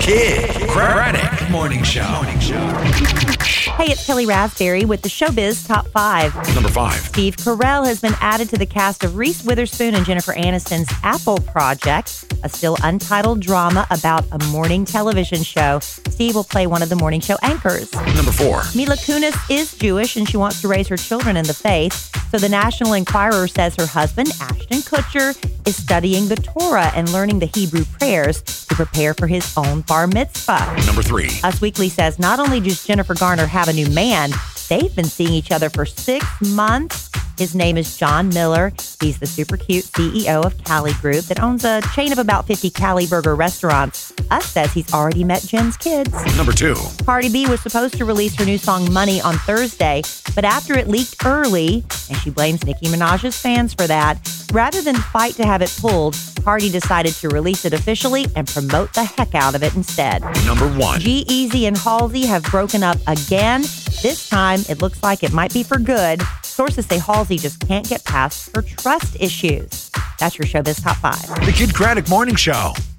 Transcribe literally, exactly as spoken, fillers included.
Kid Craddock Morning Show. Morning Show. Hey, it's Kelly Raspberry with the Showbiz Top five. Number five. Steve Carell has been added to the cast of Reese Witherspoon and Jennifer Aniston's Apple Project, a still untitled drama about a morning television show. Steve will play one of the morning show anchors. Number four. Mila Kunis is Jewish and she wants to raise her children in the faith. So the National Enquirer says her husband, Ashton Kutcher, is studying the Torah and learning the Hebrew prayers to prepare for his own bar mitzvah. Number three. Us Weekly says not only does Jennifer Garner have a new man, they've been seeing each other for six months. His name is John Miller. He's the super cute C E O of Cali Group that owns a chain of about fifty Cali Burger restaurants. Us says he's already met Jen's kids. Number two. Cardi B was supposed to release her new song Money on Thursday, but after it leaked early, and she blames Nicki Minaj's fans for that, rather than fight to have it pulled, Cardi decided to release it officially and promote the heck out of it instead. Number one. G-Eazy and Halsey have broken up again. This time, it looks like it might be for good. Sources say Halsey just can't get past her trust issues. That's your Showbiz Top five. The Kid Craddock Morning Show.